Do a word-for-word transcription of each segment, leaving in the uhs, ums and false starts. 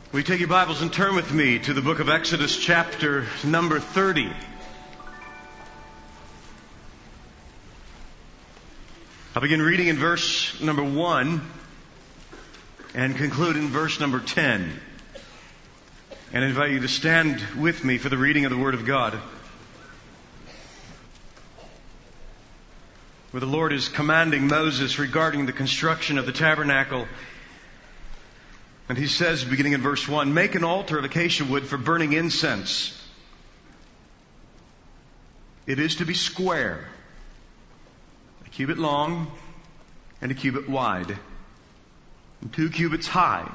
Will you take your Bibles and turn with me to the book of Exodus, chapter number thirty. I'll begin reading in verse number one and conclude in verse number ten. And I invite you to stand with me for the reading of the Word of God, where the Lord is commanding Moses regarding the construction of the tabernacle. And he says, beginning in verse one, "Make an altar of acacia wood for burning incense. It is to be square, a cubit long and a cubit wide, and two cubits high.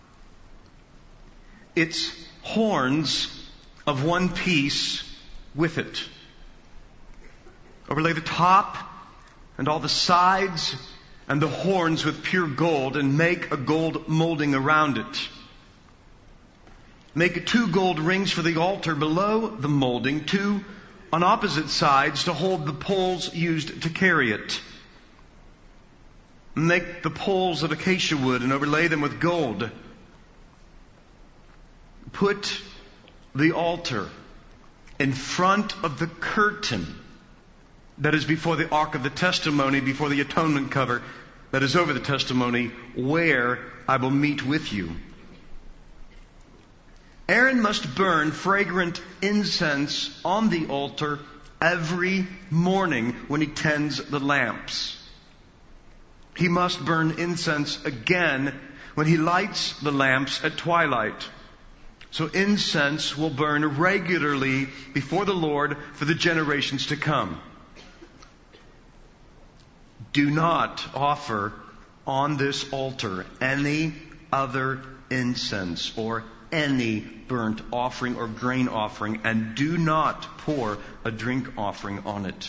Its horns of one piece with it. Overlay the top and all the sides and the horns with pure gold, and make a gold molding around it. Make two gold rings for the altar below the molding, two on opposite sides to hold the poles used to carry it. Make the poles of acacia wood and overlay them with gold. Put the altar in front of the curtain that is before the ark of the testimony, before the atonement cover that is over the testimony, where I will meet with you. Aaron must burn fragrant incense on the altar every morning when he tends the lamps. He must burn incense again when he lights the lamps at twilight. So incense will burn regularly before the Lord for the generations to come. Do not offer on this altar any other incense or any burnt offering or grain offering, and do not pour a drink offering on it.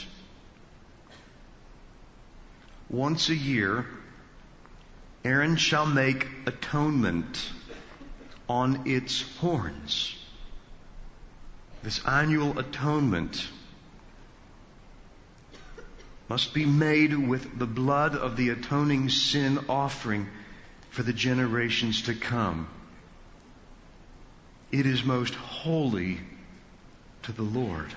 Once a year, Aaron shall make atonement on its horns. This annual atonement must be made with the blood of the atoning sin offering for the generations to come. It is most holy to the Lord.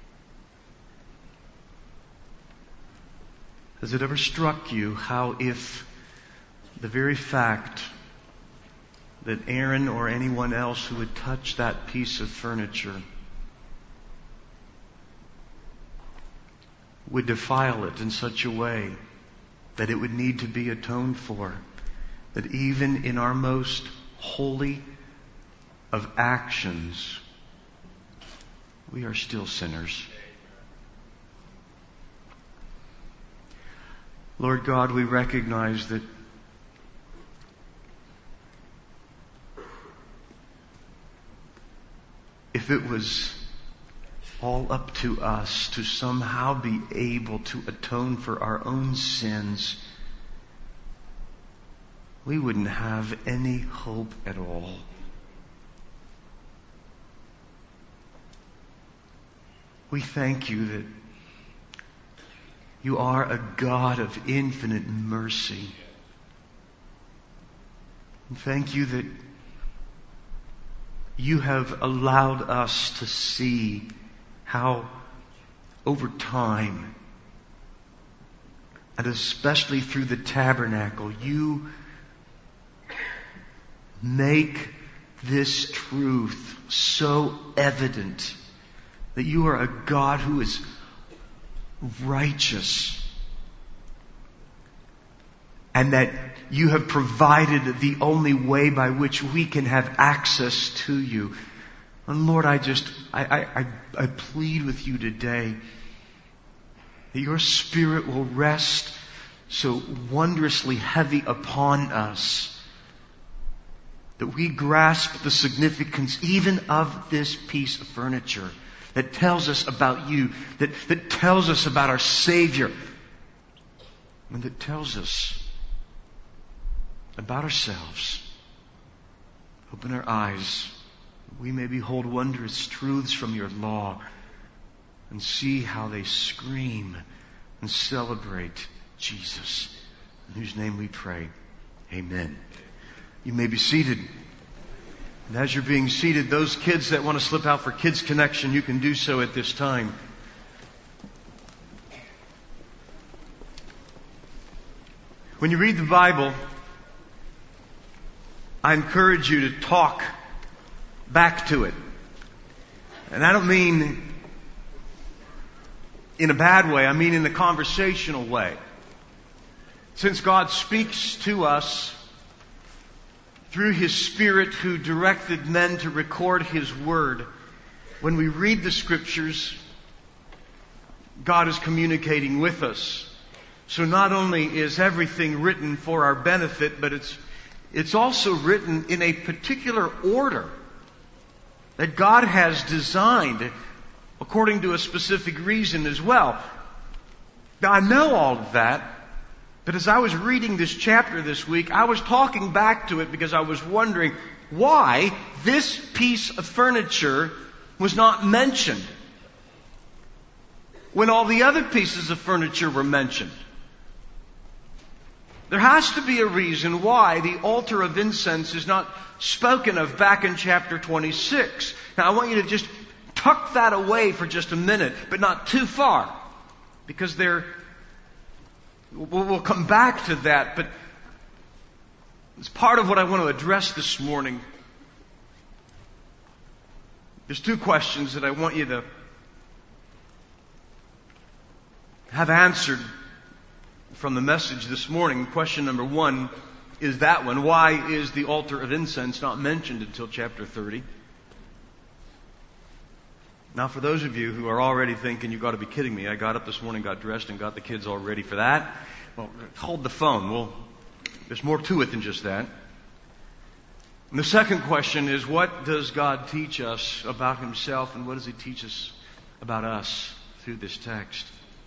Has it ever struck you how if the very fact that Aaron or anyone else who would touch that piece of furniture would defile it in such a way that it would need to be atoned for, that even in our most holy of actions, we are still sinners? Lord God, we recognize that if it was all up to us to somehow be able to atone for our own sins, we wouldn't have any hope at all. We thank you that you are a God of infinite mercy. And thank you that you have allowed us to see how over time, and especially through the tabernacle, you make this truth so evident that you are a God who is righteous, and that you have provided the only way by which we can have access to you. And Lord, I just, I, I, I plead with you today that your Spirit will rest so wondrously heavy upon us that we grasp the significance even of this piece of furniture that tells us about you, that, that tells us about our Savior, and that tells us about ourselves. Open our eyes, that we may behold wondrous truths from your law and see how they scream and celebrate Jesus, in whose name we pray. Amen. You may be seated. And as you're being seated, those kids that want to slip out for Kids Connection, you can do so at this time. When you read the Bible, I encourage you to talk back to it. And I don't mean in a bad way, I mean in a conversational way. Since God speaks to us through His Spirit who directed men to record His Word, when we read the Scriptures, God is communicating with us. So not only is everything written for our benefit, but it's it's also written in a particular order that God has designed according to a specific reason as well. Now I know all of that, but as I was reading this chapter this week, I was talking back to it because I was wondering why this piece of furniture was not mentioned when all the other pieces of furniture were mentioned. There has to be a reason why the altar of incense is not spoken of back in chapter twenty-six. Now I want you to just tuck that away for just a minute, but not too far, because there, we'll come back to that, but it's part of what I want to address this morning. There's two questions that I want you to have answered from the message this morning. Question number one is that one. Why is the altar of incense not mentioned until chapter thirty? Now for those of you who are already thinking, you've got to be kidding me, I got up this morning, got dressed, and got the kids all ready for that. Well, hold the phone. Well, there's more to it than just that. And the second question is, what does God teach us about Himself, and what does He teach us about us through this text?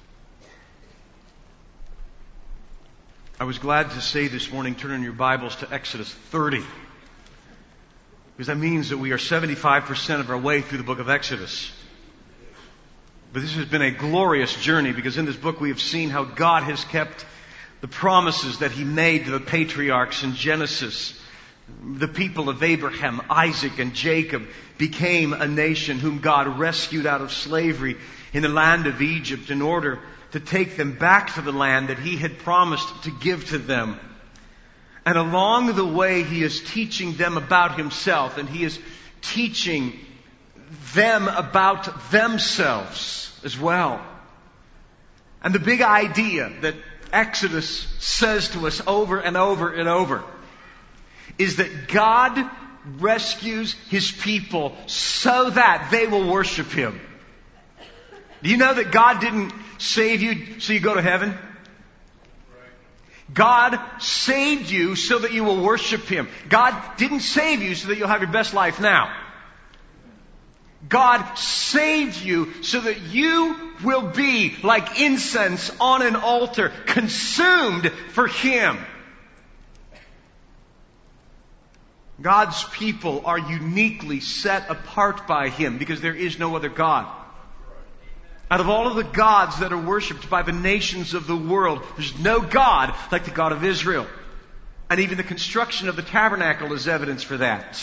I was glad to say this morning, turn in your Bibles to Exodus thirty. Because that means that we are seventy-five percent of our way through the book of Exodus. But this has been a glorious journey, because in this book we have seen how God has kept the promises that He made to the patriarchs in Genesis. The people of Abraham, Isaac, and Jacob became a nation whom God rescued out of slavery in the land of Egypt in order to take them back to the land that He had promised to give to them. And along the way, He is teaching them about Himself, and He is teaching them about themselves as well. And the big idea that Exodus says to us over and over and over is that God rescues His people so that they will worship Him. Do you know that God didn't save you so you go to heaven? God saved you so that you will worship Him. God didn't save you so that you'll have your best life now. God saved you so that you will be like incense on an altar, consumed for Him. God's people are uniquely set apart by Him because there is no other God. Out of all of the gods that are worshipped by the nations of the world, there's no God like the God of Israel. And even the construction of the tabernacle is evidence for that.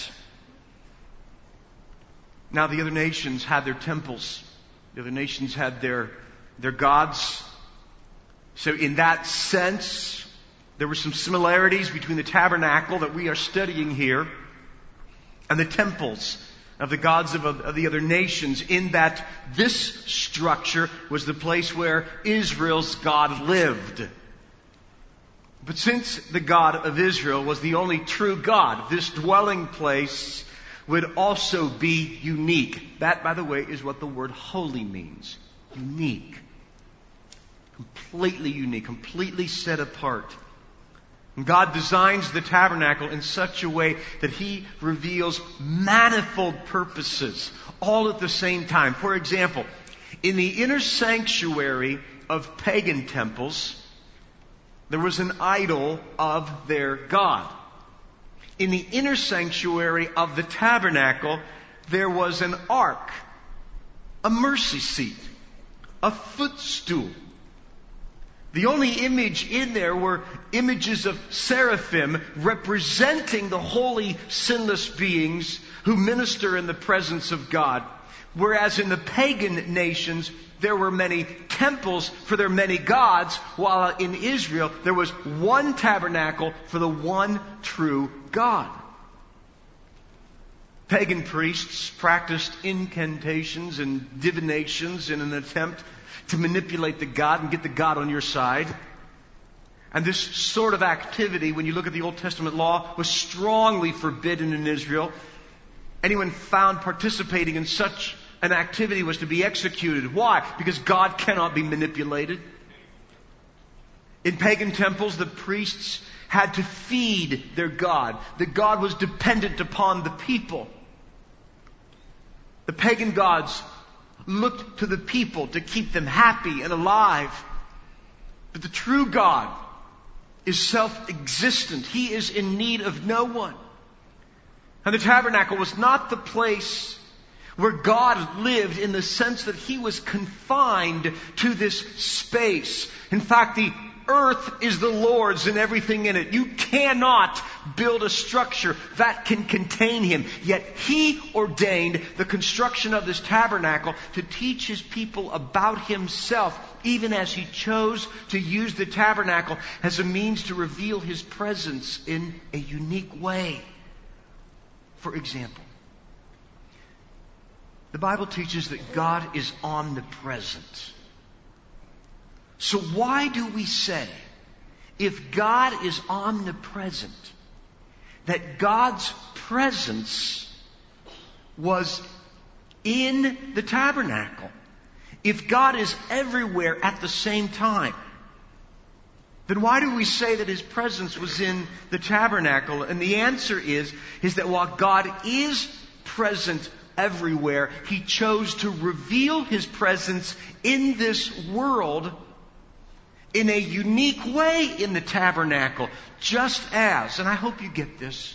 Now the other nations had their temples. The other nations had their, their gods. So in that sense, there were some similarities between the tabernacle that we are studying here and the temples of the gods of, of the other nations, in that this structure was the place where Israel's God lived. But since the God of Israel was the only true God, this dwelling place would also be unique. That, by the way, is what the word holy means. Unique. Completely unique. Completely set apart. And God designs the tabernacle in such a way that He reveals manifold purposes all at the same time. For example, in the inner sanctuary of pagan temples, there was an idol of their god. In the inner sanctuary of the tabernacle, there was an ark, a mercy seat, a footstool. The only image in there were images of seraphim representing the holy, sinless beings who minister in the presence of God. Whereas in the pagan nations, there were many temples for their many gods, while in Israel, there was one tabernacle for the one true God. Pagan priests practiced incantations and divinations in an attempt to manipulate the God and get the God on your side. And this sort of activity, when you look at the Old Testament law, was strongly forbidden in Israel. Anyone found participating in such an activity was to be executed. Why? Because God cannot be manipulated. In pagan temples, the priests had to feed their God. The God was dependent upon the people. The pagan gods looked to the people to keep them happy and alive. But the true God is self-existent. He is in need of no one. And the tabernacle was not the place where God lived in the sense that He was confined to this space. In fact, the earth is the Lord's and everything in it. You cannot build a structure that can contain Him. Yet He ordained the construction of this tabernacle to teach His people about Himself, even as He chose to use the tabernacle as a means to reveal His presence in a unique way. For example, the Bible teaches that God is omnipresent. So why do we say, if God is omnipresent, that God's presence was in the tabernacle? If God is everywhere at the same time, then why do we say that His presence was in the tabernacle? And the answer is, is that while God is present everywhere, He chose to reveal His presence in this world in a unique way in the tabernacle, just as, and I hope you get this,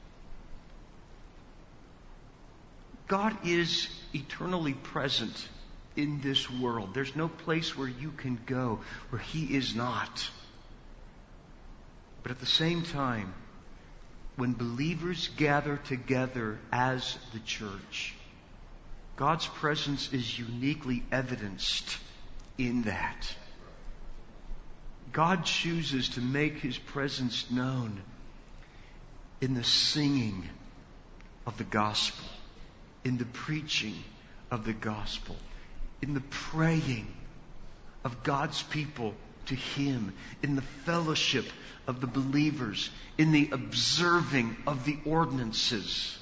God is eternally present in this world. There's no place where you can go where He is not. But at the same time, when believers gather together as the church, God's presence is uniquely evidenced in that. God chooses to make His presence known in the singing of the gospel, in the preaching of the gospel, in the praying of God's people to Him, in the fellowship of the believers, in the observing of the ordinances.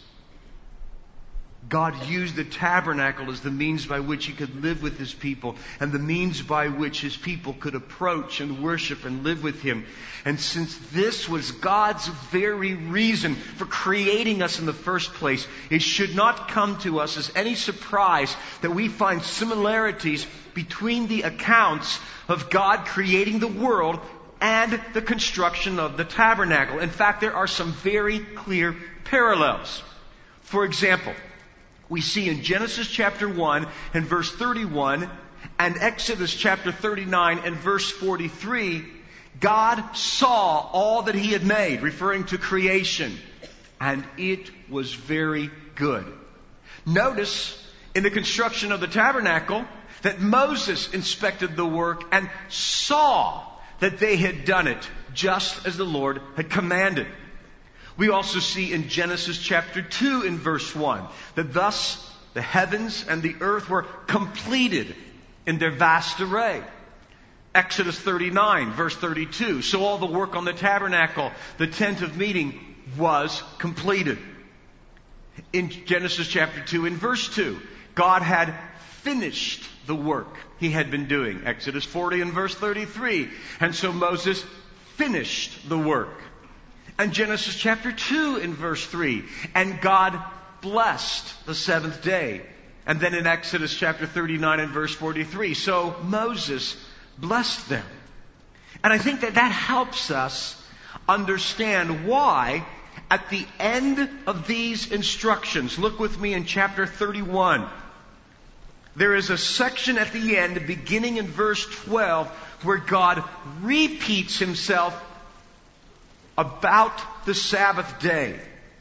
God used the tabernacle as the means by which He could live with His people, and the means by which His people could approach and worship and live with Him. And since this was God's very reason for creating us in the first place, it should not come to us as any surprise that we find similarities between the accounts of God creating the world and the construction of the tabernacle. In fact, there are some very clear parallels. For example, we see in Genesis chapter one and verse thirty-one and Exodus chapter thirty-nine and verse forty-three, God saw all that He had made, referring to creation, and it was very good. Notice in the construction of the tabernacle that Moses inspected the work and saw that they had done it just as the Lord had commanded. We also see in Genesis chapter two in verse one that thus the heavens and the earth were completed in their vast array. Exodus thirty-nine verse thirty-two. So all the work on the tabernacle, the tent of meeting, was completed. In Genesis chapter two in verse two, God had finished the work He had been doing. Exodus forty and verse thirty-three. And so Moses finished the work. And Genesis chapter two in verse three. And God blessed the seventh day. And then in Exodus chapter thirty-nine and verse forty-three. So Moses blessed them. And I think that that helps us understand why at the end of these instructions, look with me in chapter thirty-one. there is a section at the end, beginning in verse twelve, where God repeats himself about the Sabbath day.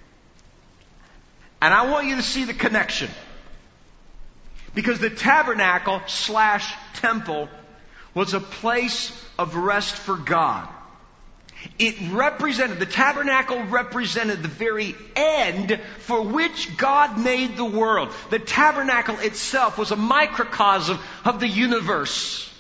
And I want you to see the connection. Because the tabernacle slash temple was a place of rest for God. It represented, the tabernacle represented the very end for which God made the world. The tabernacle itself was a microcosm of the universe.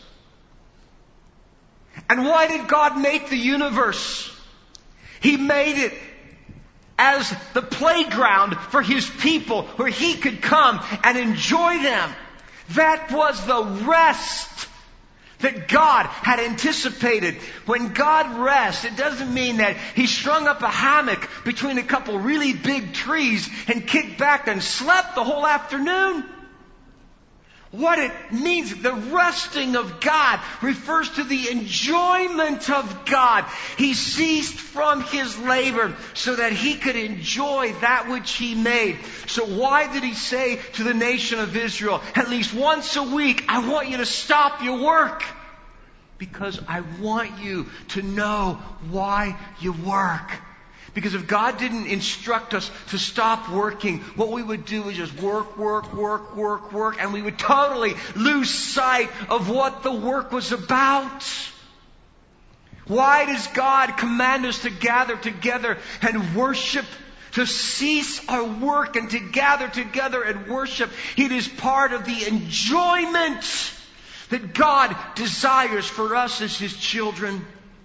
And why did God make the universe? He made it as the playground for His people where He could come and enjoy them. That was the rest that God had anticipated. When God rests, it doesn't mean that He strung up a hammock between a couple really big trees and kicked back and slept the whole afternoon. What it means, the resting of God, refers to the enjoyment of God. He ceased from His labor so that He could enjoy that which He made. So why did He say to the nation of Israel, at least once a week, I want you to stop your work? Because I want you to know why you work. Because if God didn't instruct us to stop working, what we would do is just work, work, work, work, work, and we would totally lose sight of what the work was about. Why does God command us to gather together and worship? To cease our work and to gather together and worship. It is part of the enjoyment that God desires for us as His children.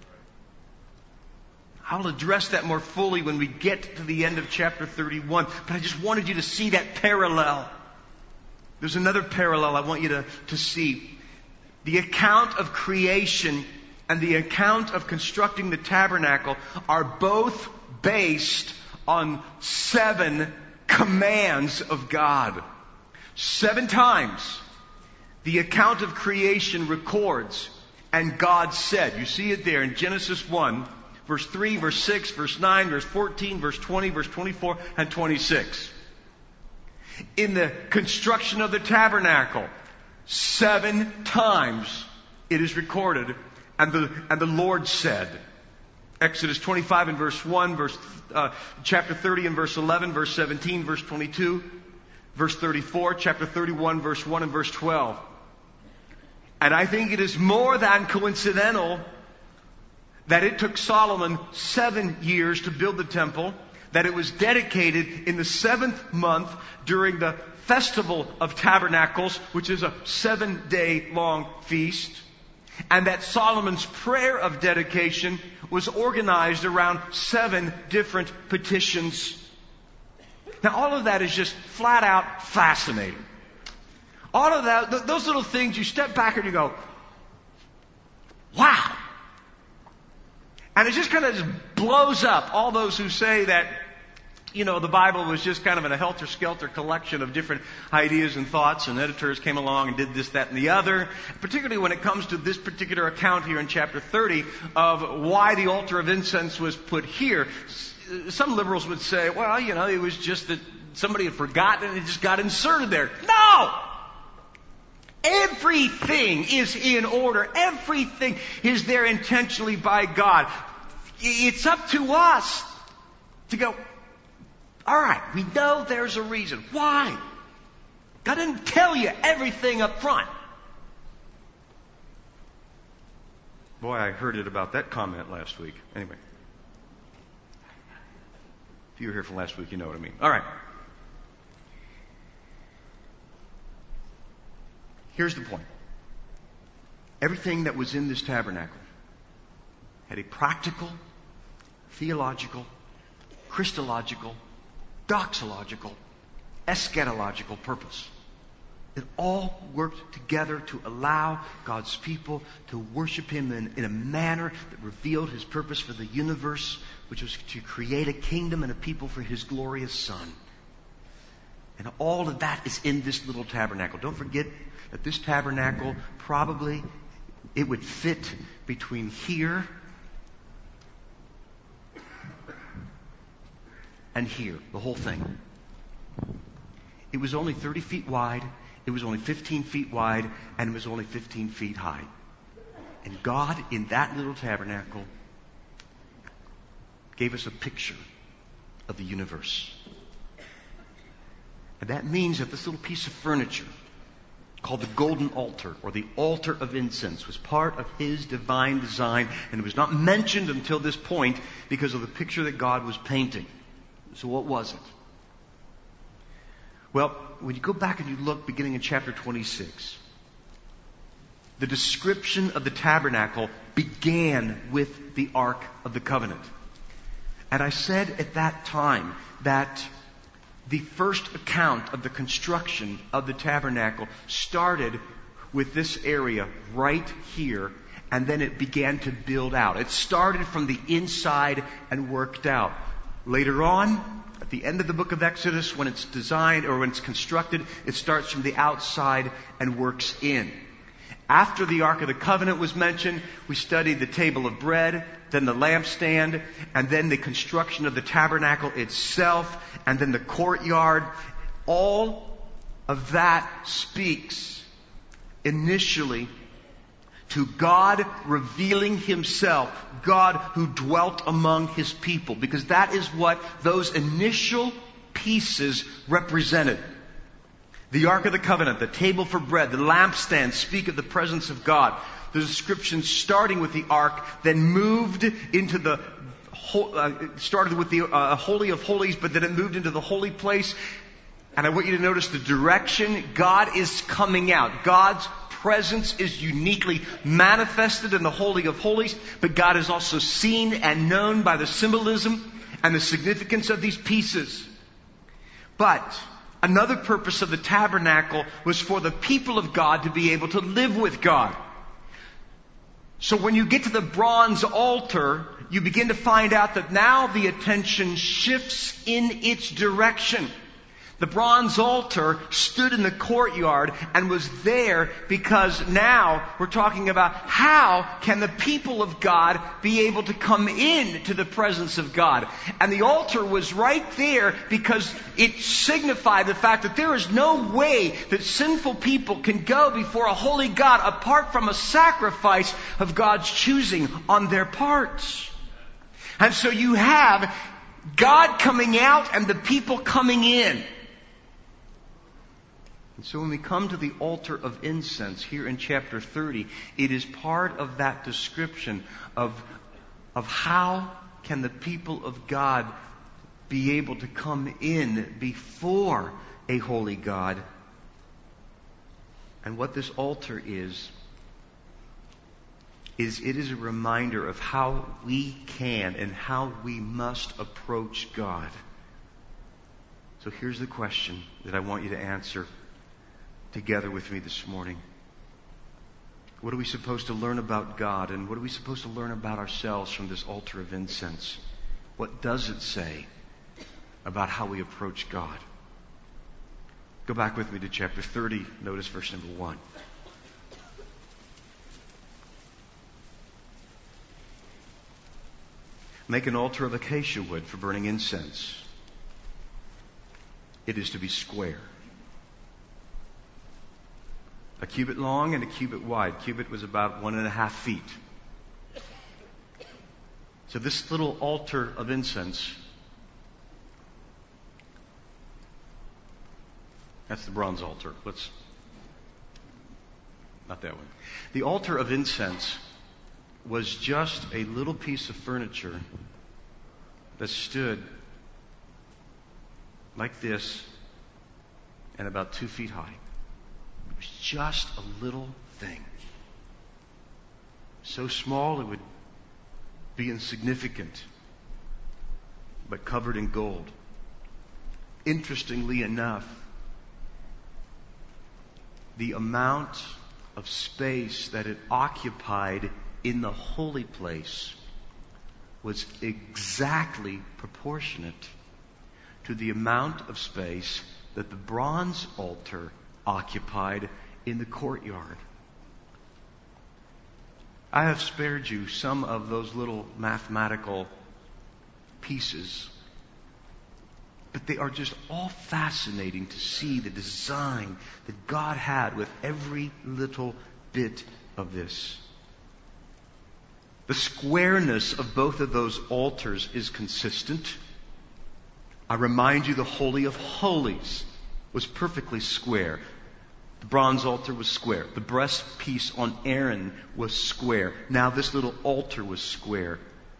I'll address that more fully when we get to the end of chapter thirty-one. But I just wanted you to see that parallel. There's another parallel I want you to, to see. The account of creation and the account of constructing the tabernacle are both based on seven commands of God. Seven times the account of creation records, and God said. You see it there in Genesis one. Verse three, verse six, verse nine, verse fourteen, verse twenty, verse twenty-four, and twenty-six. In the construction of the tabernacle, seven times it is recorded, and the, and the Lord said. Exodus twenty-five and verse one, verse, uh, chapter thirty and verse eleven, verse seventeen, verse twenty-two, verse thirty-four, chapter thirty-one, verse one and verse twelve. And I think it is more than coincidental that it took Solomon seven years to build the temple, that it was dedicated in the seventh month during the Festival of Tabernacles, which is a seven-day long feast, and that Solomon's prayer of dedication was organized around seven different petitions. Now, all of that is just flat out fascinating. All of that, th- those little things, you step back and you go, wow! And it just kind of just blows up all those who say that, you know, the Bible was just kind of a helter-skelter collection of different ideas and thoughts, and editors came along and did this, that, and the other. Particularly when it comes to this particular account here in chapter thirty of why the altar of incense was put here. Some liberals would say, well, you know, it was just that somebody had forgotten and it just got inserted there. No! Everything is in order. Everything is there intentionally by God. It's up to us to go, all right, we know there's a reason. Why? God didn't tell you everything up front. Boy, I heard it about that comment last week. Anyway. If you were here from last week, you know what I mean. All right. Here's the point. Everything that was in this tabernacle had a practical, theological, Christological, doxological, eschatological purpose. It all worked together to allow God's people to worship Him in, in a manner that revealed His purpose for the universe, which was to create a kingdom and a people for His glorious Son. And all of that is in this little tabernacle. Don't forget that this tabernacle probably, it would fit between here and here, the whole thing. It was only thirty feet wide It was only fifteen feet wide, and it was only fifteen feet high. And God, in that little tabernacle, gave us a picture of the universe. And that means that this little piece of furniture, called the golden altar, or the altar of incense, was part of His divine design, and it was not mentioned until this point because of the picture that God was painting. So what was it? Well, when you go back and you look, beginning in chapter twenty-six, the description of the tabernacle began with the Ark of the Covenant. And I said at that time that the first account of the construction of the tabernacle started with this area right here, and then it began to build out. It started from the inside and worked out. Later on, at the end of the book of Exodus, when it's designed or when it's constructed, it starts from the outside and works in. After the Ark of the Covenant was mentioned, we studied the table of bread, then the lampstand, and then the construction of the tabernacle itself, and then the courtyard. All of that speaks initially to God revealing Himself, God who dwelt among His people, because that is what those initial pieces represented. The Ark of the Covenant, the table for bread, the lampstand speak of the presence of God. The description starting with the Ark, then moved into the, uh, started with the uh, Holy of Holies, but then it moved into the holy place. And I want you to notice the direction. God is coming out. God's presence is uniquely manifested in the Holy of Holies, but God is also seen and known by the symbolism and the significance of these pieces. But another purpose of the tabernacle was for the people of God to be able to live with God. So when you get to the bronze altar, you begin to find out that now the attention shifts in its direction. The bronze altar stood in the courtyard and was there because now we're talking about how can the people of God be able to come in to the presence of God. And the altar was right there because it signified the fact that there is no way that sinful people can go before a holy God apart from a sacrifice of God's choosing on their parts. And so you have God coming out and the people coming in. And so when we come to the altar of incense here in chapter thirty, it is part of that description of, of how can the people of God be able to come in before a holy God. And what this altar is, is it is a reminder of how we can and how we must approach God. So here's the question that I want you to answer together with me this morning. What are we supposed to learn about God, and what are we supposed to learn about ourselves from this altar of incense? What does it say about how we approach God? Go back with me to chapter thirty. Notice verse number one. Make an altar of acacia wood for burning incense. It is to be square, a cubit long and a cubit wide. Cubit was about one and a half feet. So this little altar of incense, that's the bronze altar. Let's, not that one. The altar of incense was just a little piece of furniture that stood like this and about two feet high. It was just a little thing. So small it would be insignificant, but covered in gold. Interestingly enough, the amount of space that it occupied in the holy place was exactly proportionate to the amount of space that the bronze altar occupied in the courtyard. I have spared you some of those little mathematical pieces but they are just all fascinating to see the design that God had with every little bit of this. The squareness of both of those altars is consistent. I remind you, the Holy of Holies was perfectly square. The bronze altar was square. The breastpiece on Aaron was square. Now this little altar was square.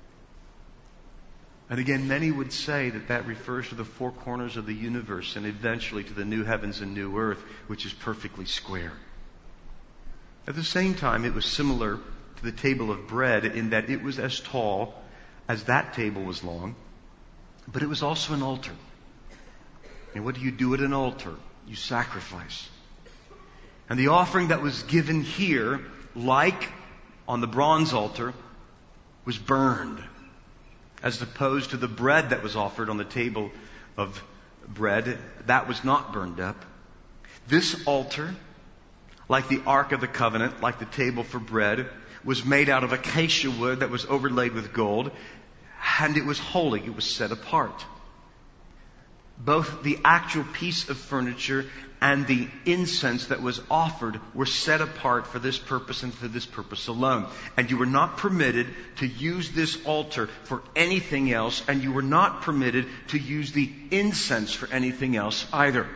And again, many would say that that refers to the four corners of the universe and eventually to the new heavens and new earth, which is perfectly square. At the same time, it was similar to the table of bread in that it was as tall as that table was long, but it was also an altar. And what do you do at an altar? You sacrifice. And the offering that was given here, like on the bronze altar, was burned, as opposed to the bread that was offered on the table of bread. That was not burned up. This altar, like the Ark of the Covenant, like the table for bread, was made out of acacia wood that was overlaid with gold, and it was holy. It was set apart. Both the actual piece of furniture and the incense that was offered were set apart for this purpose and for this purpose alone. And you were not permitted to use this altar for anything else, and you were not permitted to use the incense for anything else either.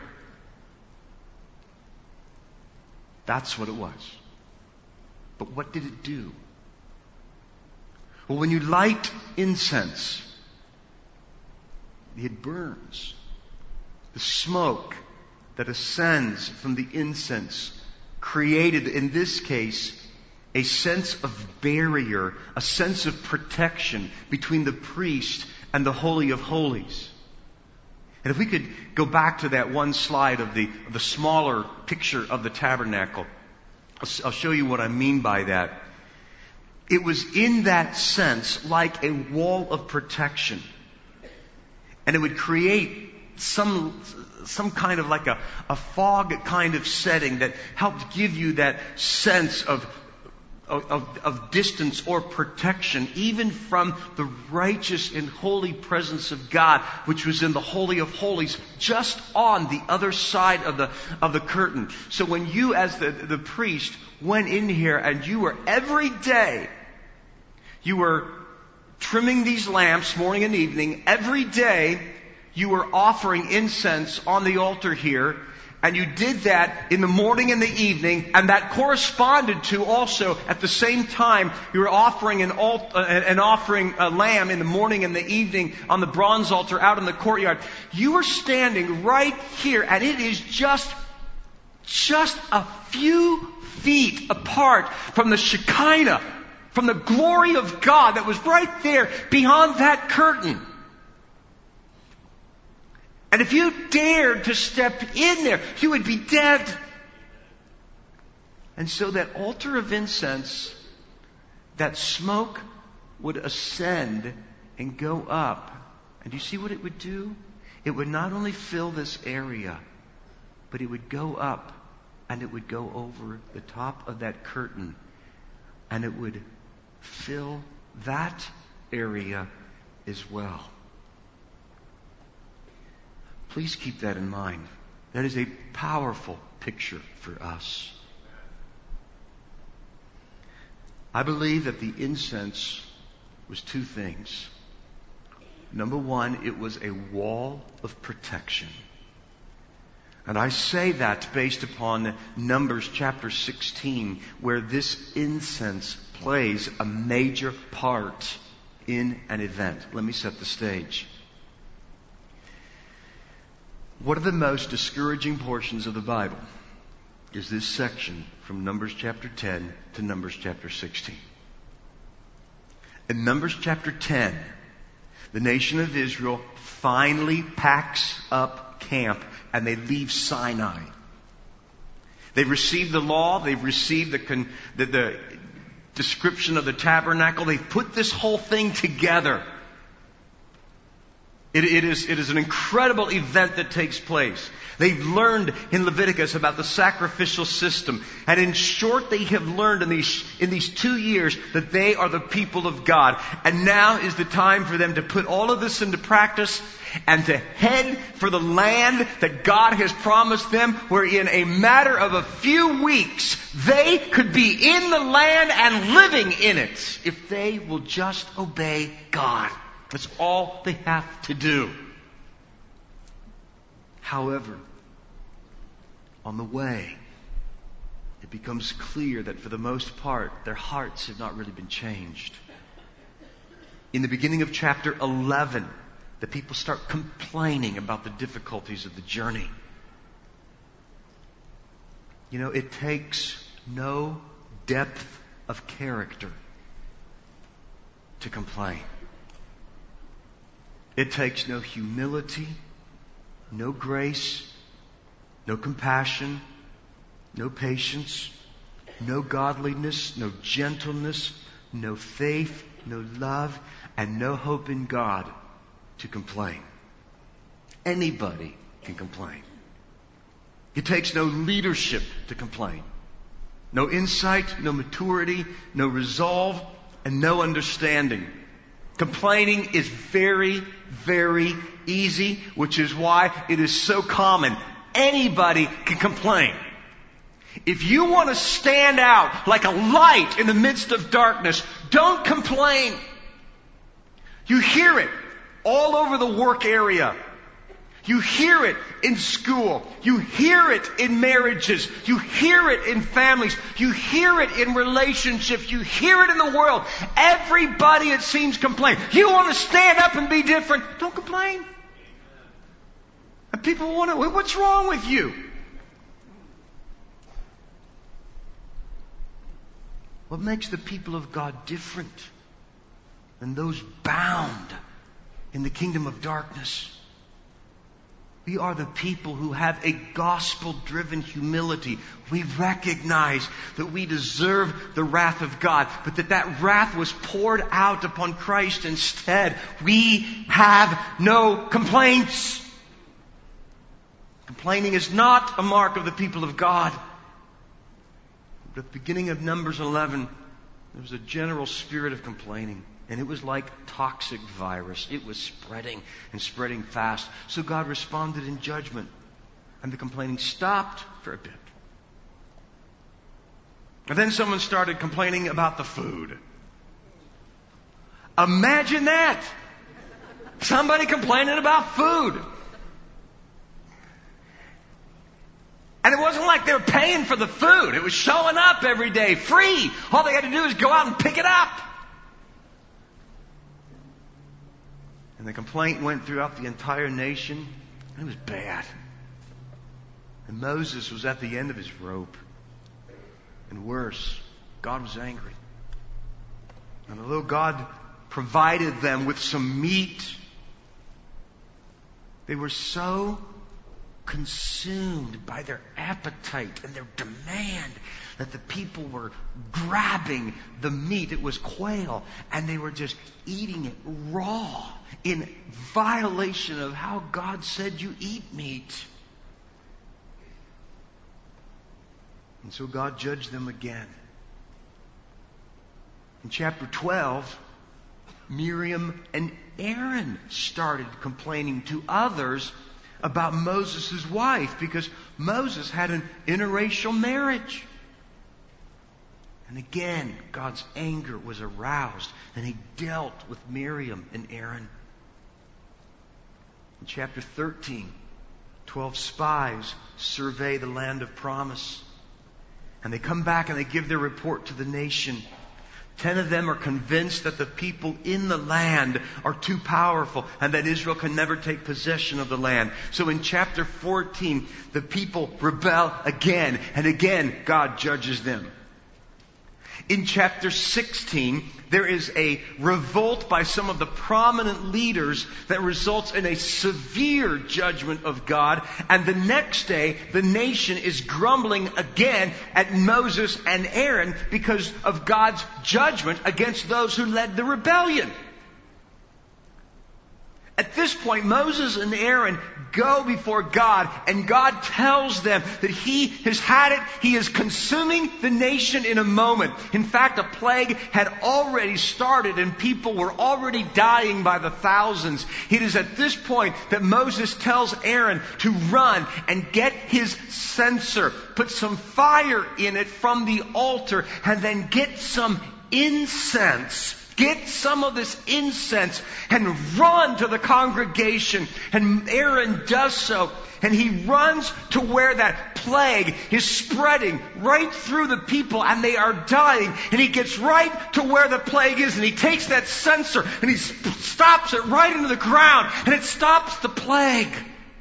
That's what it was. But what did it do? Well, when you light incense, it burns. The smoke that ascends from the incense created, in this case, a sense of barrier, a sense of protection between the priest and the Holy of Holies. And if we could go back to that one slide of the, of the smaller picture of the tabernacle, I'll, I'll show you what I mean by that. It was in that sense like a wall of protection. And it would create some some kind of like a, a fog kind of setting that helped give you that sense of, of, of distance or protection, even from the righteous and holy presence of God, which was in the Holy of Holies, just on the other side of the of the curtain. So when you, as the, the priest, went in here and you were every day, you were trimming these lamps morning and evening, every day you were offering incense on the altar here, and you did that in the morning and the evening, and that corresponded to also, at the same time, you were offering an, alt, uh, an offering a lamb in the morning and the evening on the bronze altar out in the courtyard. You were standing right here, and it is just, just a few feet apart from the Shekinah, from the glory of God that was right there beyond that curtain. And if you dared to step in there, you would be dead. And so that altar of incense, that smoke would ascend and go up. And you see what it would do? It would not only fill this area, but it would go up and it would go over the top of that curtain. And it would fill that area as well. Please keep that in mind. That is a powerful picture for us. I believe that the incense was two things. Number one, it was a wall of protection. And I say that based upon Numbers chapter sixteen, where this incense plays a major part in an event. Let me set the stage. One of the most discouraging portions of the Bible is this section from Numbers chapter ten to Numbers chapter sixteen. In Numbers chapter ten, the nation of Israel finally packs up camp and they leave Sinai. They've received the law, they've received the, con, the, the description of the tabernacle, they've put this whole thing together. It, it is, it is an incredible event that takes place. They've learned in Leviticus about the sacrificial system. And in short, they have learned in these, in these two years that they are the people of God. And now is the time for them to put all of this into practice and to head for the land that God has promised them, where in a matter of a few weeks, they could be in the land and living in it if they will just obey God. That's all they have to do. However, on the way, it becomes clear that for the most part, their hearts have not really been changed. In the beginning of chapter eleven, the people start complaining about the difficulties of the journey. You know, it takes no depth of character to complain. It takes no humility, no grace, no compassion, no patience, no godliness, no gentleness, no faith, no love, and no hope in God to complain. Anybody can complain. It takes no leadership to complain. No insight, no maturity, no resolve, and no understanding. Complaining is very, very easy, which is why it is so common. Anybody can complain. If you want to stand out like a light in the midst of darkness, don't complain. You hear it all over the work area. You hear it in school. You hear it in marriages. You hear it in families. You hear it in relationships. You hear it in the world. Everybody, it seems, complain. You want to stand up and be different? Don't complain. And people want to, what's wrong with you? What makes the people of God different than those bound in the kingdom of darkness? We are the people who have a gospel-driven humility. We recognize that we deserve the wrath of God, but that that wrath was poured out upon Christ instead. We have no complaints. Complaining is not a mark of the people of God. At the beginning of Numbers eleven, there was a general spirit of complaining. And it was like toxic virus. It was spreading and spreading fast. So God responded in judgment. And the complaining stopped for a bit. And then someone started complaining about the food. Imagine that! Somebody complaining about food. And it wasn't like they were paying for the food. It was showing up every day, free. All they had to do is go out and pick it up. And the complaint went throughout the entire nation. And it was bad. And Moses was at the end of his rope. And worse, God was angry. And although God provided them with some meat, they were so consumed by their appetite and their demand that the people were grabbing the meat. It was quail, and they were just eating it raw in violation of how God said you eat meat. And so God judged them again. In chapter twelve, Miriam and Aaron started complaining to others about Moses' wife, because Moses had an interracial marriage. And again, God's anger was aroused, and He dealt with Miriam and Aaron. In chapter thirteen, twelve spies survey the land of promise. And they come back and they give their report to the nation. Ten of them are convinced that the people in the land are too powerful and that Israel can never take possession of the land. So in chapter fourteen, the people rebel again, and again God judges them. In chapter sixteen, there is a revolt by some of the prominent leaders that results in a severe judgment of God. And the next day, the nation is grumbling again at Moses and Aaron because of God's judgment against those who led the rebellion. At this point, Moses and Aaron go before God, and God tells them that He has had it. He is consuming the nation in a moment. In fact, a plague had already started, and people were already dying by the thousands. It is at this point that Moses tells Aaron to run and get his censer, put some fire in it from the altar, and then get some incense. Get some of this incense and run to the congregation. And Aaron does so. And he runs to where that plague is spreading right through the people, and they are dying. And he gets right to where the plague is, and he takes that censer and he stops it right into the ground, and it stops the plague.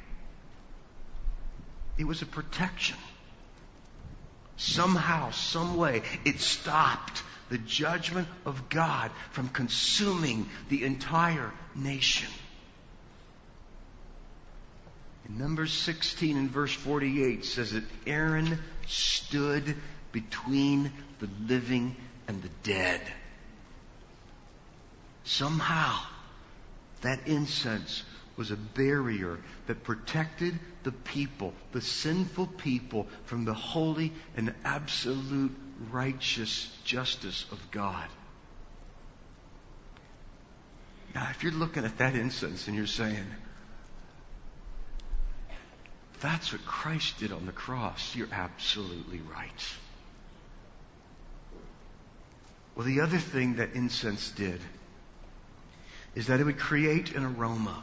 It was a protection. Somehow, some way, it stopped the judgment of God from consuming the entire nation. In Numbers sixteen and verse forty-eight says that Aaron stood between the living and the dead. Somehow, that incense was a barrier that protected the people, the sinful people, from the holy and absolute righteous justice of God. Now, if you're looking at that incense and you're saying, that's what Christ did on the cross, you're absolutely right. Well, the other thing that incense did is that it would create an aroma.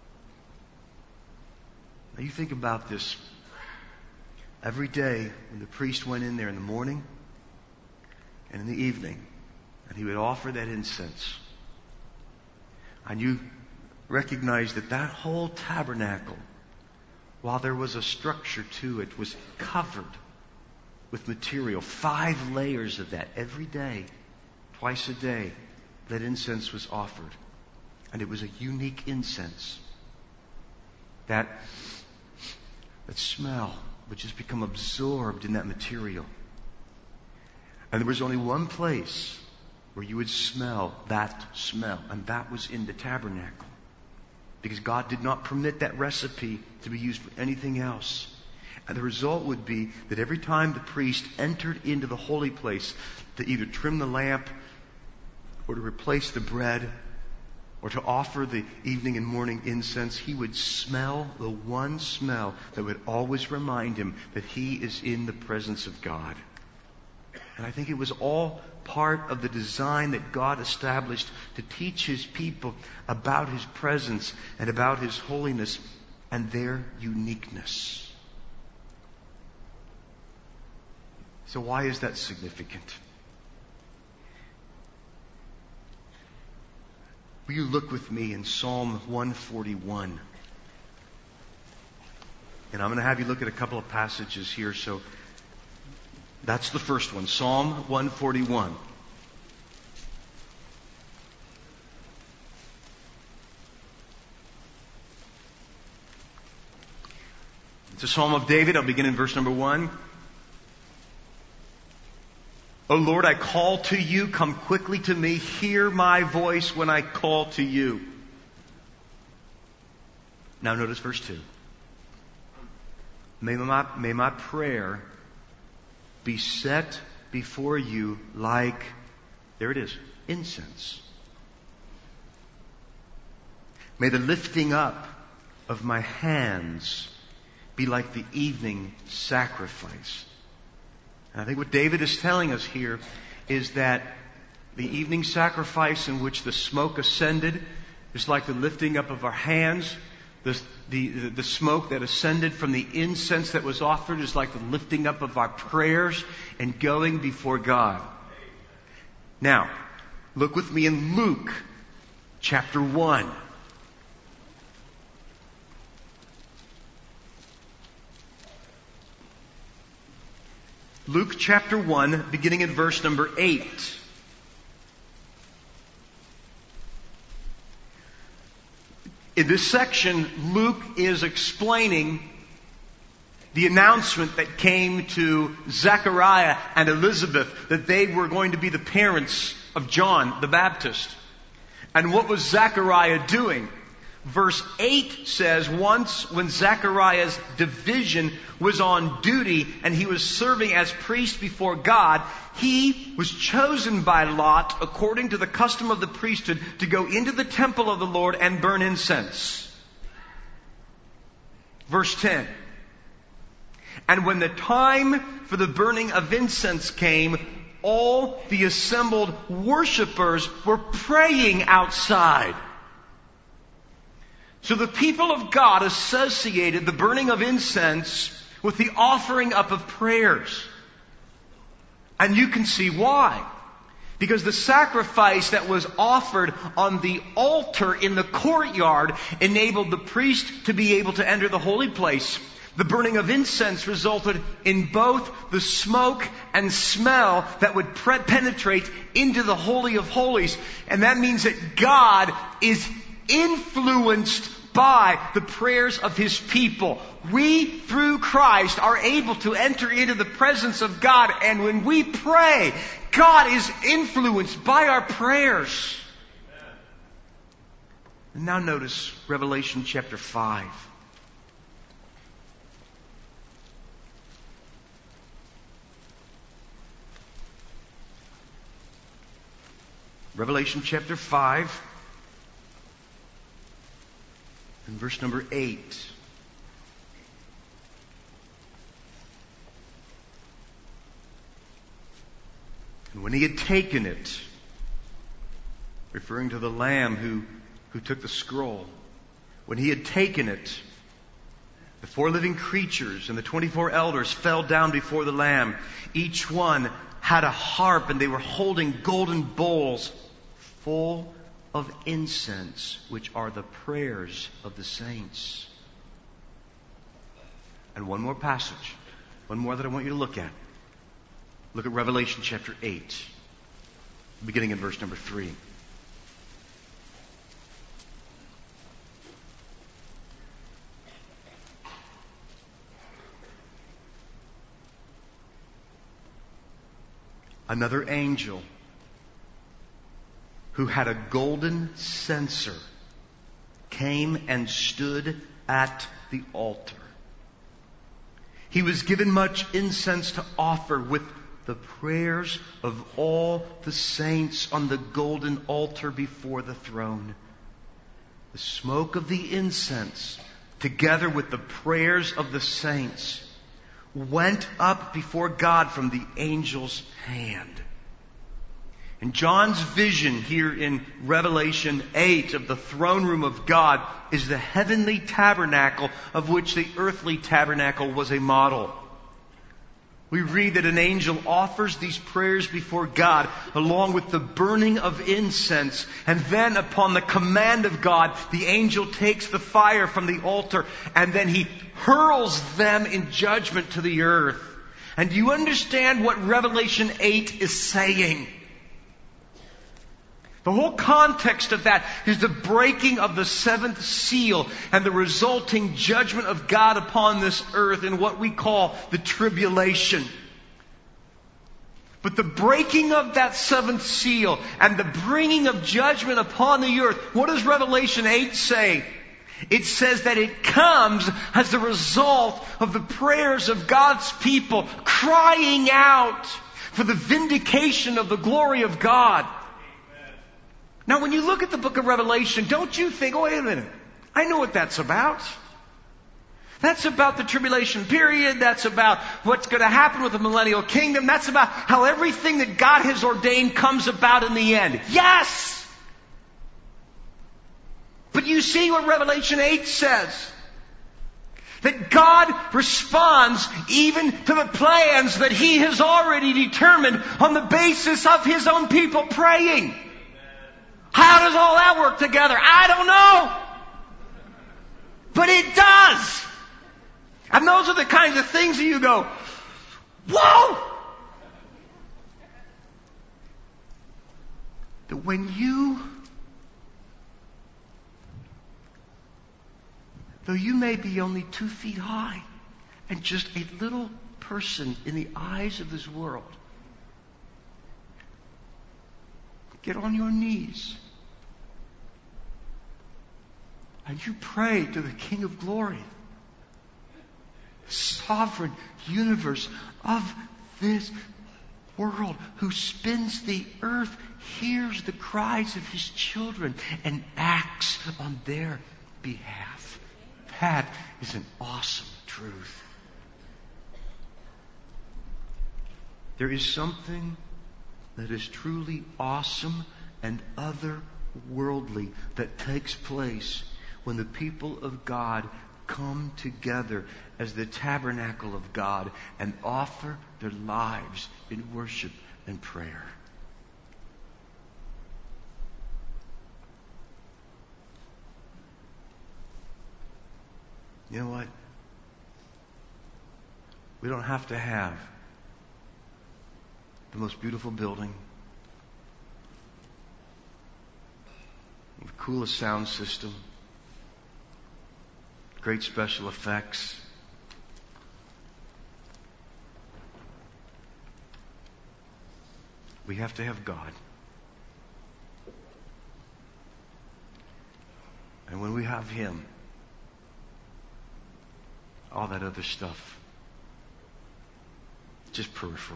Now, you think about this. Every day when the priest went in there in the morning and in the evening, and he would offer that incense, and you recognize that that whole tabernacle, while there was a structure to it, was covered with material. Five layers of that every day, twice a day, that incense was offered. And it was a unique incense. That, that smell would just become absorbed in that material. And there was only one place where you would smell that smell, and that was in the tabernacle. Because God did not permit that recipe to be used for anything else. And the result would be that every time the priest entered into the holy place to either trim the lamp or to replace the bread or to offer the evening and morning incense, he would smell the one smell that would always remind him that he is in the presence of God. And I think it was all part of the design that God established to teach His people about His presence and about His holiness and their uniqueness. So why is that significant? Will you look with me in Psalm one forty-one? And I'm going to have you look at a couple of passages here. So that's the first one, Psalm one forty-one. It's a Psalm of David. I'll begin in verse number one. O Lord, I call to you. Come quickly to me. Hear my voice when I call to you. Now notice verse two. May my, may my prayer be set before you like, there it is, incense. May the lifting up of my hands be like the evening sacrifice. And I think what David is telling us here is that the evening sacrifice in which the smoke ascended is like the lifting up of our hands. The, the, the smoke that ascended from the incense that was offered is like the lifting up of our prayers and going before God. Now, look with me in Luke chapter one. Luke chapter one, beginning in verse number eight. In this section, Luke is explaining the announcement that came to Zechariah and Elizabeth that they were going to be the parents of John the Baptist. And what was Zechariah doing? Verse eight says, once when Zechariah's division was on duty and he was serving as priest before God, he was chosen by Lot, according to the custom of the priesthood, to go into the temple of the Lord and burn incense. Verse ten. And when the time for the burning of incense came, all the assembled worshipers were praying outside. So the people of God associated the burning of incense with the offering up of prayers. And you can see why. Because the sacrifice that was offered on the altar in the courtyard enabled the priest to be able to enter the holy place. The burning of incense resulted in both the smoke and smell that would pre- penetrate into the Holy of Holies. And that means that God is influenced by the prayers of His people. We, through Christ, are able to enter into the presence of God. And when we pray, God is influenced by our prayers. And now notice Revelation chapter five. Revelation chapter five. In verse number eight. And when he had taken it, referring to the Lamb who, who took the scroll, when he had taken it, the four living creatures and the twenty-four elders fell down before the Lamb. Each one had a harp, and they were holding golden bowls full of incense, which are the prayers of the saints. And one more passage, one more that I want you to look at. Look at Revelation chapter eight, beginning in verse number three. Another angel who had a golden censer came and stood at the altar. He was given much incense to offer with the prayers of all the saints on the golden altar before the throne. The smoke of the incense, together with the prayers of the saints, went up before God from the angel's hand. And John's vision here in Revelation eight of the throne room of God is the heavenly tabernacle of which the earthly tabernacle was a model. We read that an angel offers these prayers before God along with the burning of incense. And then upon the command of God, the angel takes the fire from the altar and then he hurls them in judgment to the earth. And do you understand what Revelation eight is saying? The whole context of that is the breaking of the seventh seal and the resulting judgment of God upon this earth in what we call the tribulation. But the breaking of that seventh seal and the bringing of judgment upon the earth, what does Revelation eight say? It says that it comes as the result of the prayers of God's people crying out for the vindication of the glory of God. Now, when you look at the book of Revelation, don't you think, oh, wait a minute, I know what that's about. That's about the tribulation period. That's about what's going to happen with the millennial kingdom. That's about how everything that God has ordained comes about in the end. Yes! But you see what Revelation eight says. That God responds even to the plans that He has already determined on the basis of His own people praying. How does all that work together? I don't know. But it does. And those are the kinds of things that you go, whoa! That when you, though you may be only two feet high and just a little person in the eyes of this world, get on your knees And you pray to the King of Glory, sovereign universe of this world, who spins the earth, hears the cries of His children, and acts on their behalf. That is an awesome truth. There is something that is truly awesome and otherworldly that takes place when the people of God come together as the tabernacle of God and offer their lives in worship and prayer. You know what? We don't have to have the most beautiful building, the coolest sound system, great special effects. We have to have God. And when we have Him, all that other stuff, just peripheral.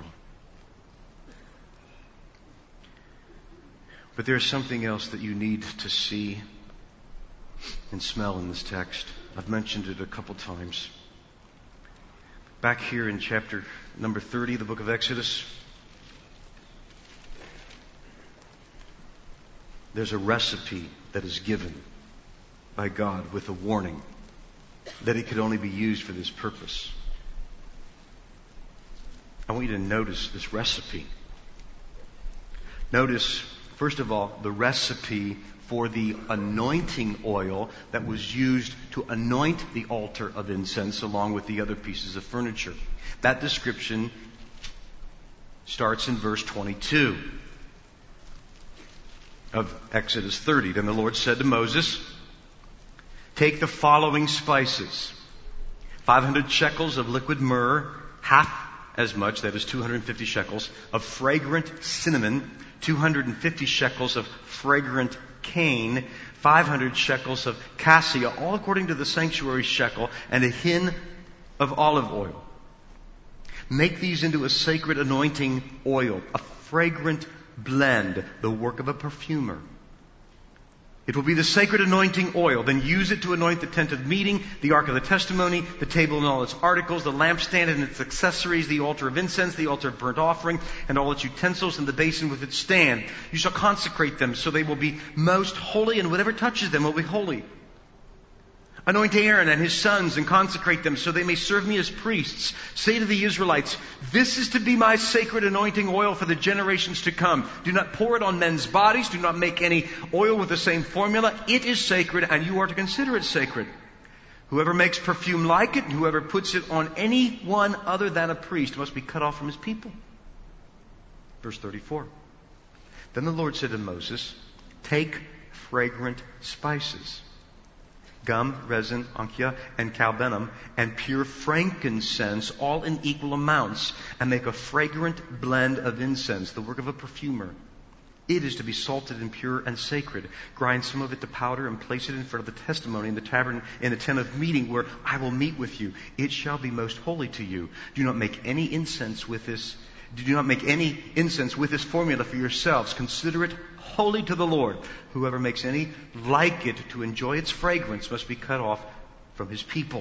But there's something else that you need to see and smell in this text. I've mentioned it a couple times. Back here in chapter number thirty, the book of Exodus, there's a recipe that is given by God with a warning that it could only be used for this purpose. I want you to notice this recipe. Notice, first of all, the recipe for the anointing oil that was used to anoint the altar of incense along with the other pieces of furniture. That description starts in verse twenty-two of Exodus thirty. Then the Lord said to Moses, take the following spices: five hundred shekels of liquid myrrh, half as much, that is two hundred fifty shekels, of fragrant cinnamon, two hundred fifty shekels of fragrant cane, five hundred shekels of cassia, all according to the sanctuary shekel, and a hin of olive oil. Make these into a sacred anointing oil, a fragrant blend, the work of a perfumer. It will be the sacred anointing oil. Then use it to anoint the tent of meeting, the ark of the testimony, the table and all its articles, the lampstand and its accessories, the altar of incense, the altar of burnt offering, and all its utensils, and the basin with its stand. You shall consecrate them so they will be most holy, and whatever touches them will be holy. Anoint Aaron and his sons and consecrate them so they may serve me as priests. Say to the Israelites, this is to be my sacred anointing oil for the generations to come. Do not pour it on men's bodies. Do not make any oil with the same formula. It is sacred, and you are to consider it sacred. Whoever makes perfume like it, and whoever puts it on anyone other than a priest must be cut off from his people. Verse thirty-four. Then the Lord said to Moses, take fragrant spices, gum, resin, onycha, and calbenum, and pure frankincense, all in equal amounts, and make a fragrant blend of incense, the work of a perfumer. It is to be salted and pure and sacred. Grind some of it to powder and place it in front of the testimony in the tavern, in the tent of meeting, where I will meet with you. It shall be most holy to you. Do not make any incense with this. Do not make any incense with this formula for yourselves. Consider it holy to the Lord. Whoever makes any like it to enjoy its fragrance must be cut off from his people.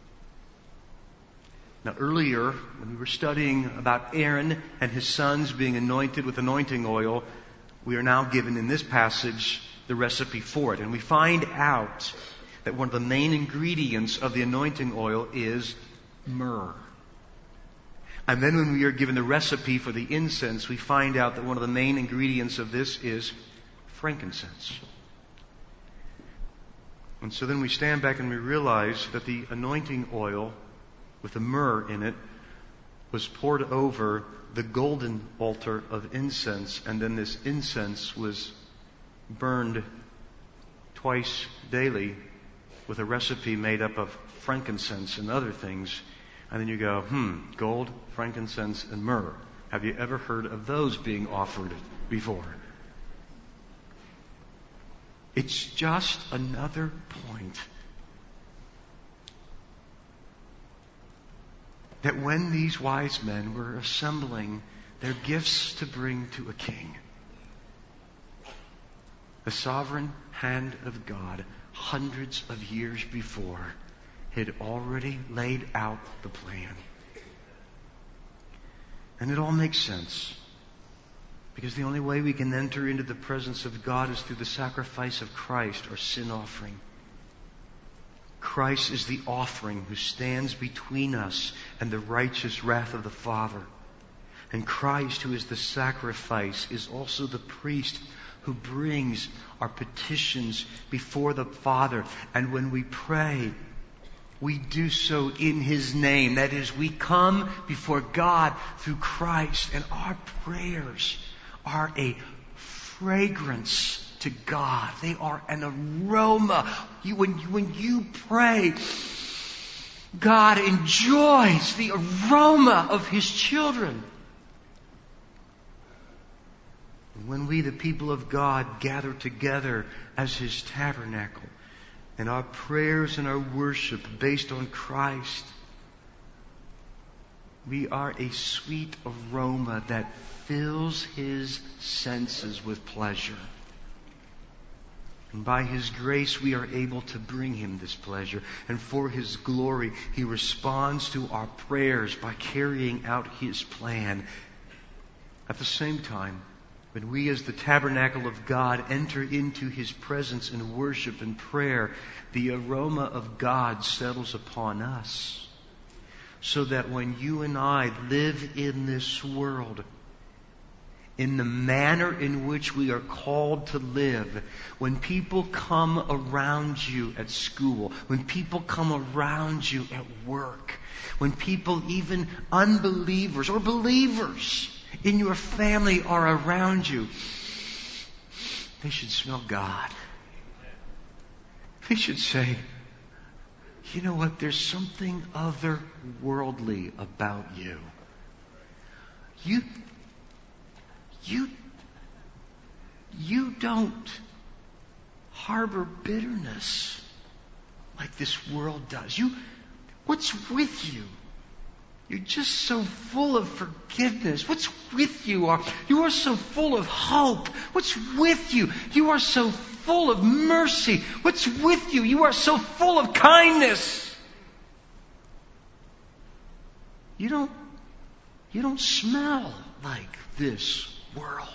Now earlier, when we were studying about Aaron and his sons being anointed with anointing oil, we are now given in this passage the recipe for it. And we find out that one of the main ingredients of the anointing oil is myrrh. And then when we are given the recipe for the incense, we find out that one of the main ingredients of this is frankincense. And so then we stand back and we realize that the anointing oil with the myrrh in it was poured over the golden altar of incense, and then this incense was burned twice daily with a recipe made up of frankincense and other things. And then you go, hmm, gold, frankincense, and myrrh. Have you ever heard of those being offered before? It's just another point that when these wise men were assembling their gifts to bring to a king, the sovereign hand of God, hundreds of years before, had already laid out the plan. And it all makes sense. Because the only way we can enter into the presence of God is through the sacrifice of Christ, our sin offering. Christ is the offering who stands between us and the righteous wrath of the Father. And Christ, who is the sacrifice, is also the priest who brings our petitions before the Father. And when we pray, we do so in His name. That is, we come before God through Christ, and our prayers are a fragrance to God. They are an aroma. You, when, when you pray, God enjoys the aroma of His children. And when we, the people of God, gather together as His tabernacle, and our prayers and our worship based on Christ, we are a sweet aroma that fills His senses with pleasure. And by His grace, we are able to bring Him this pleasure. And for His glory, He responds to our prayers by carrying out His plan. At the same time, when we as the tabernacle of God enter into His presence in worship and prayer, the aroma of God settles upon us. So that when you and I live in this world, in the manner in which we are called to live, when people come around you at school, when people come around you at work, when people, even unbelievers or believers in your family are around you, they should smell God. They should say, you know what, there's something otherworldly about you. You You, you don't harbor bitterness like this world does. You, what's with you? You're just so full of forgiveness. What's with you? Are you are so full of hope. What's with you? You are so full of mercy. What's with you? You are so full of kindness. You don't, you don't smell like this world.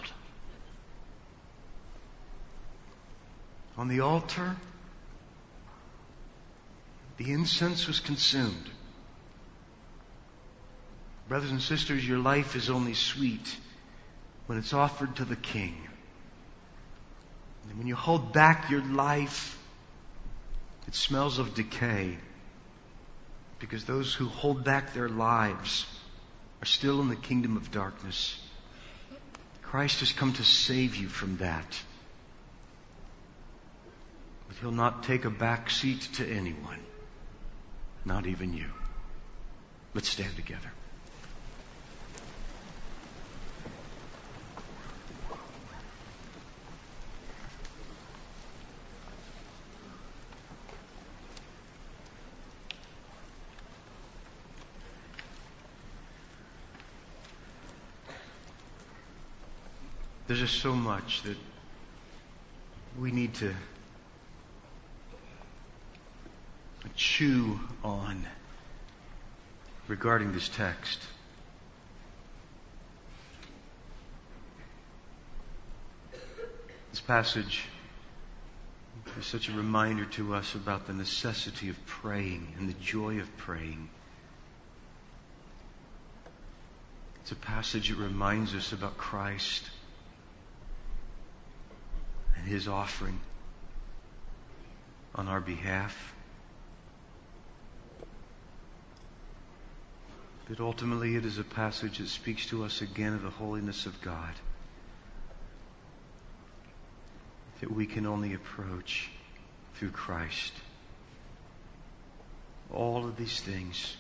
On the altar, the incense was consumed. Brothers and sisters, your life is only sweet when it's offered to the King. And when you hold back your life, it smells of decay. Because those who hold back their lives are still in the kingdom of darkness. Christ has come to save you from that. But He'll not take a back seat to anyone. Not even you. Let's stand together. There's just so much that we need to chew on regarding this text. This passage is such a reminder to us about the necessity of praying and the joy of praying. It's a passage that reminds us about Christ and His offering on our behalf. But ultimately it is a passage that speaks to us again of the holiness of God that we can only approach through Christ. All of these things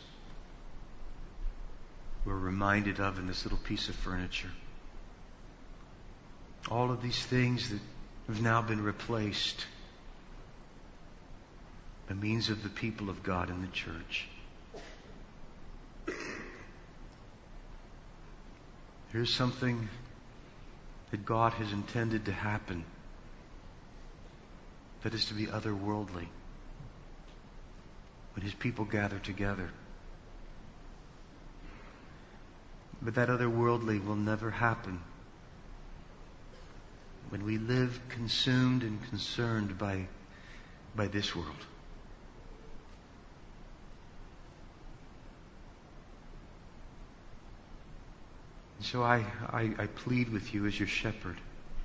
we're reminded of in this little piece of furniture. All of these things that have now been replaced by means of the people of God in the church. Here's something that God has intended to happen that is to be otherworldly when His people gather together. But that otherworldly will never happen when we live consumed and concerned by, by this world. And so I, I, I plead with you as your shepherd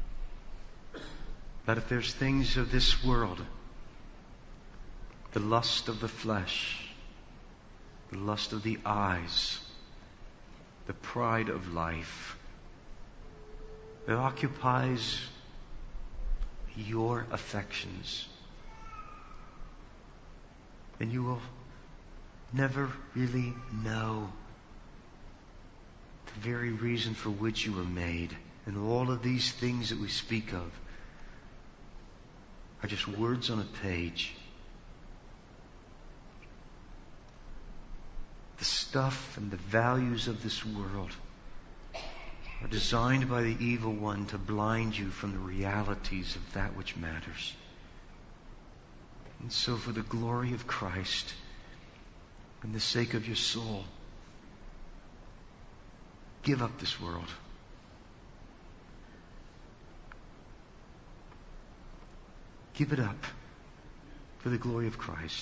that if there's things of this world, the lust of the flesh, the lust of the eyes, the pride of life that occupies your affections, then you will never really know the very reason for which you were made. And all of these things that we speak of are just words on a page. The stuff and the values of this world are designed by the evil one to blind you from the realities of that which matters. And so for the glory of Christ and the sake of your soul, give up this world. Give it up for the glory of Christ.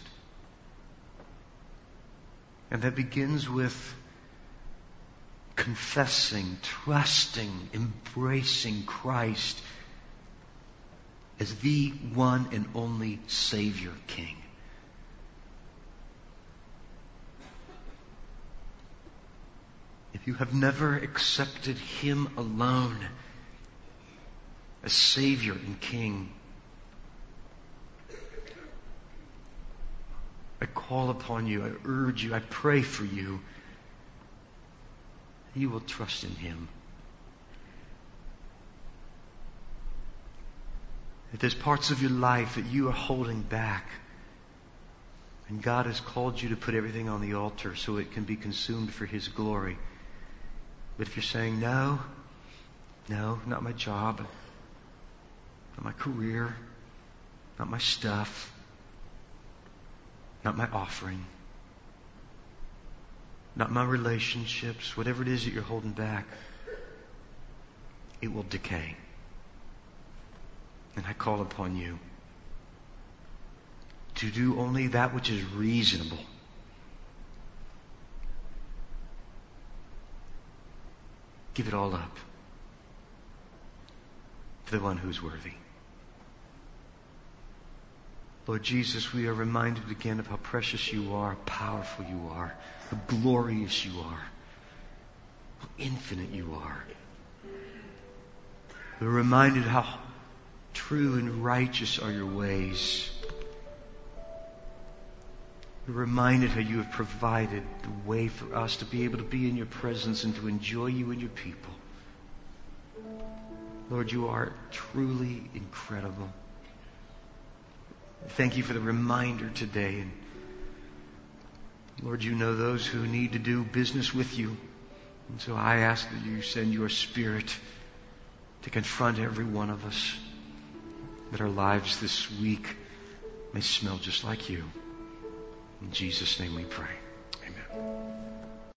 And that begins with confessing, trusting, embracing Christ as the one and only Savior King. If you have never accepted Him alone as Savior and King, I call upon you, I urge you, I pray for you, you will trust in Him. If there's parts of your life that you are holding back, and God has called you to put everything on the altar so it can be consumed for His glory. But if you're saying, no, no, not my job, not my career, not my stuff, not my offering, not my relationships, whatever it is that you're holding back, it will decay. And I call upon you to do only that which is reasonable. Give it all up to the one who's worthy. Lord Jesus, we are reminded again of how precious you are, how powerful you are, how glorious you are, how infinite you are. We're reminded how true and righteous are your ways. We're reminded how you have provided the way for us to be able to be in your presence and to enjoy you and your people. Lord, you are truly incredible. Thank you for the reminder today. And Lord, you know those who need to do business with you. And so I ask that you send your Spirit to confront every one of us, that our lives this week may smell just like you. In Jesus' name we pray.